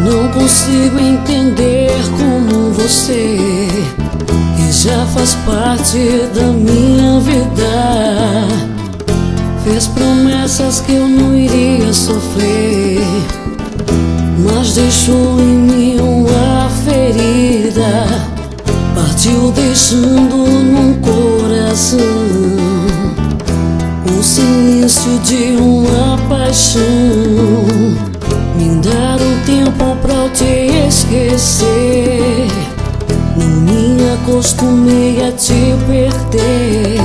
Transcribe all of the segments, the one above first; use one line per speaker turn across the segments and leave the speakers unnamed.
Não consigo entender como você, que já faz parte da minha vida, fez promessas que eu não iria sofrer, mas deixou em mim uma ferida, partiu deixando num coração o silêncio de uma paixão. Me dar um tempo pra eu te esquecer, não me acostumei a te perder.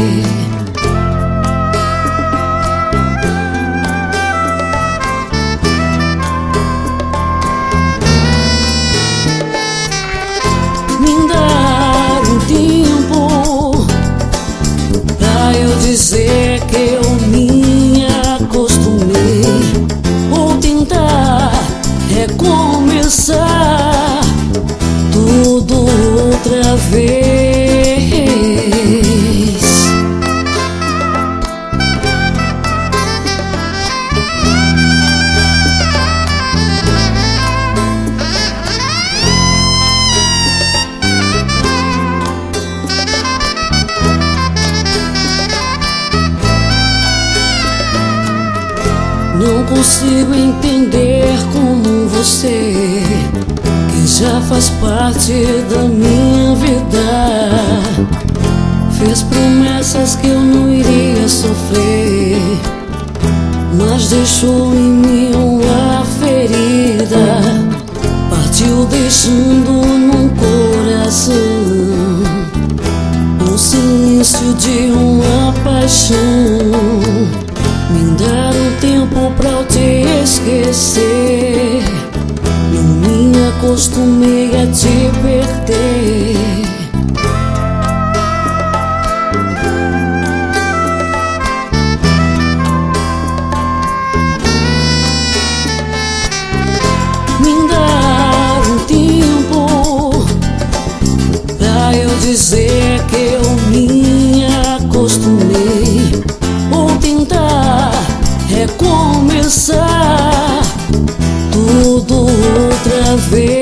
Me dar um tempo pra eu dizer que eu me acostumei, ou tentar recomeçar tudo outra vez. Não consigo entender como você, que já faz parte da minha vida, fez promessas que eu não iria sofrer, mas deixou em mim uma ferida, partiu deixando num coração o silêncio de uma paixão. Me dar um tempo pra eu te esquecer, não me acostumei a te perder. Me dar um tempo pra eu dizer que eu me acostumei, ou tentar recomeçar tudo outra vez.